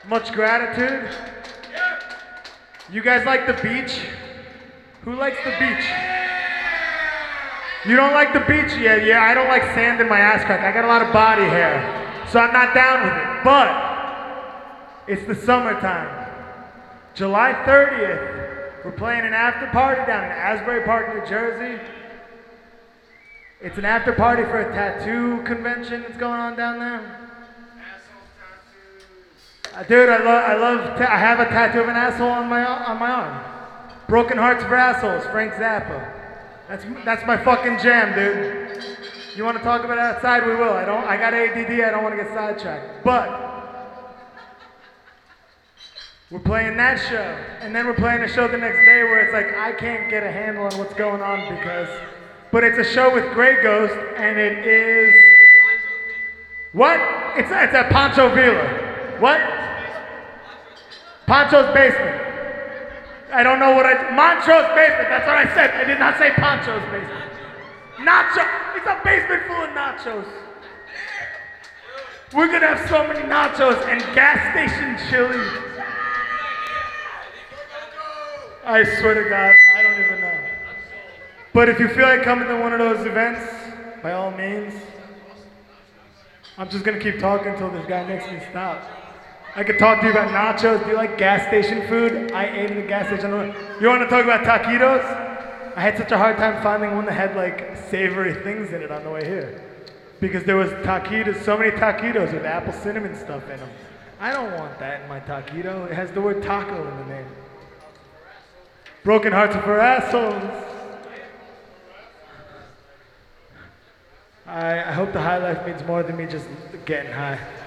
Much gratitude. You guys like the beach? Who likes the beach? You don't like the beach? Yeah, I don't like sand in my ass crack. I got a lot of body hair, so I'm not down with it. But it's the summertime. July 30th, we're playing an after party down in Asbury Park, New Jersey. It's an after party for a tattoo convention that's going on down there. Dude, I have a tattoo of an asshole on my arm. Broken Hearts for Assholes, Frank Zappa. That's my fucking jam, dude. You want to talk about it outside? We will. I got ADD. I don't want to get sidetracked. But we're playing that show, and then we're playing a show the next day where it's like I can't get a handle on what's going on but it's a show with Grey Ghost, and it is what? It's at Pancho Villa. What? Pancho's Basement. I don't know Montro's Basement, that's what I said. I did not say Pancho's Basement. Nacho, it's a basement full of nachos. We're gonna have so many nachos and gas station chili. I swear to God, I don't even know. But if you feel like coming to one of those events, by all means, I'm just gonna keep talking until this guy makes me stop. I could talk to you about nachos. Do you like gas station food? I ate at a gas station. You want to talk about taquitos? I had such a hard time finding one that had like savory things in it on the way here. Because there was taquitos, so many taquitos with apple cinnamon stuff in them. I don't want that in my taquito. It has the word taco in the name. Broken Hearts are for Assholes. I hope the high life means more than me just getting high.